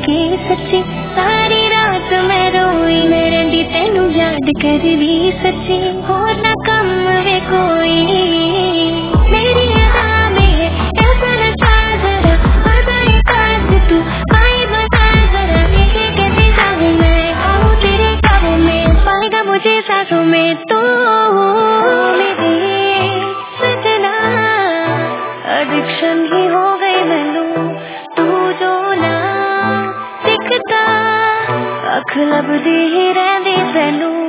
के सच्ची सारी रात मैं रोई मैं रही तेनू याद कर भी सच्ची होर ना कम वे कोई मेरी अदा में ऐसा नशा जरा बजाए काज तू आई बता जरा लेके कैसे जाऊं मैं आऊं तेरे ख्वाबों में पाएगा मुझे सांसों में तू मेरी सजना एडिक्शन ही हो गई मैनू तू जो ना दिखता अख लभदी ही रहंदी तैनू